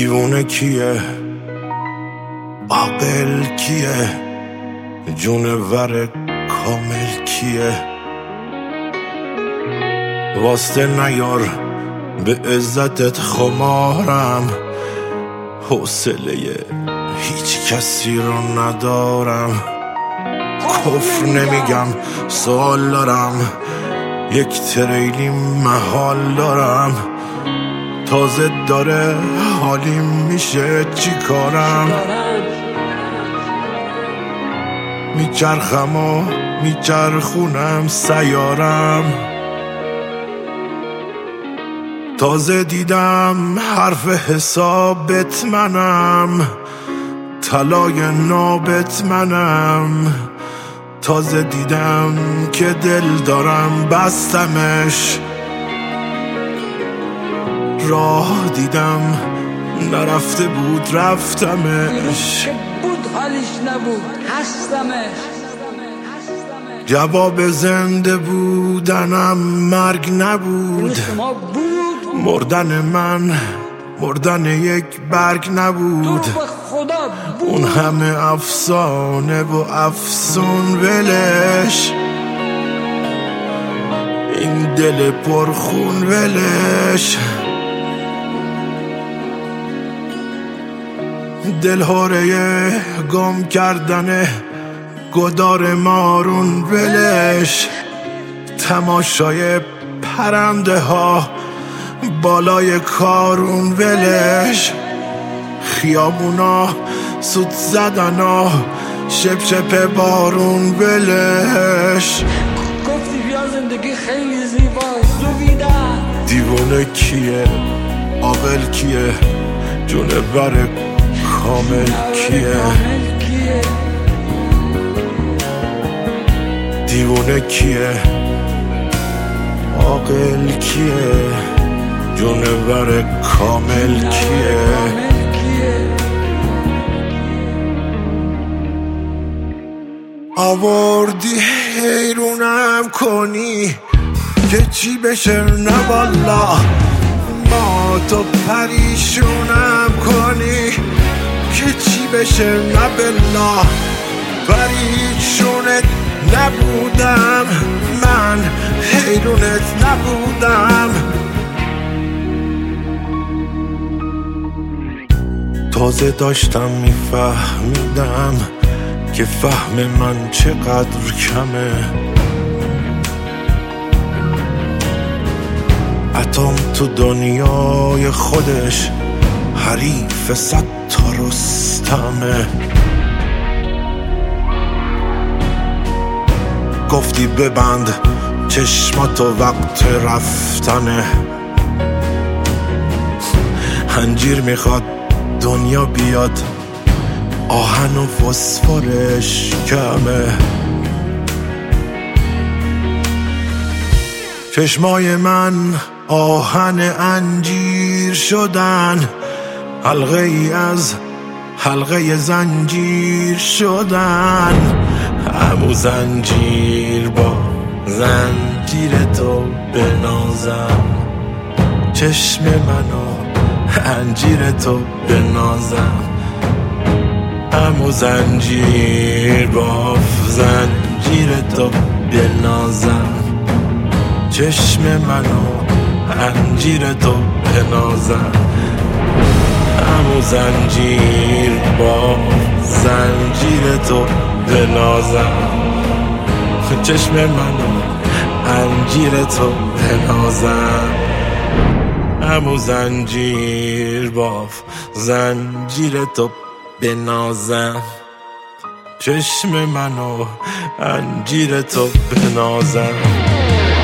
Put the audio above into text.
دیوونه کیه، عاقل کیه، جونور کامل کیه؟ واسطه نیار به عزتت خمارم، حوصله هیچ کسی رو ندارم. کفر نمیگم سوال دارم، یک تریلی محال دارم. تازه داره حالیم میشه چی کارم؟ میچرخم و میچرخونم سیارم. تازه دیدم حرف حسابت منم، طلای نابت منم. تازه دیدم که دل دارم بستمش، راه دیدم نرفته بود رفتمش. بود حالیش نبود هستمش. جواب زنده بودنم مرگ نبود، مردن من مردن یک برگ نبود. اون همه افسانه و افسون ولش، این دل پرخون ولش. دلهوره گم کردن گدار مارون ولش، تماشای پرنده ها بالای کارون ولش. خیابونا سوت زدنا شپ شپ بارون ولش. گفتی بیا زندگی خیلی زیباست دویدن. دیوونه کیه، عاقل کیه، جونور کامل کیه؟ دیوونه کیه، عاقل کیه، جونور کامل کیه؟ آوردی حیرونم کنی که چی بشه، نه والا ما تو پریشونم کنی که چی بشه، نه بلا پریشونت نبودم من، حیرونت نبودم. تازه داشتم میفهمیدم که فهم من چقدر کمه. اتم تو دنیای خودش حریف 100 تا رستمه. گفتی ببند چشماتو وقت رفتنه، انجیر میخواد دنیا بیاد آهن و فسفرش کمه. چشمای من آهن انجیر شدن، حلقه ای از حلقه زنجیر شدن. همو زنجیر با زنجیر تو بنازم، چشم منو انجیر تو بنازم. همو زنجیر با زنجیر تو بنازم، چشم منو انجیر تو بنازم. همو زنجیر با زنجیر تو بنازم، چشم منو انجیر تو بنازم. همو زنجیر با زنجیر تو بنازم، چشم منو انجیر تو بنازم.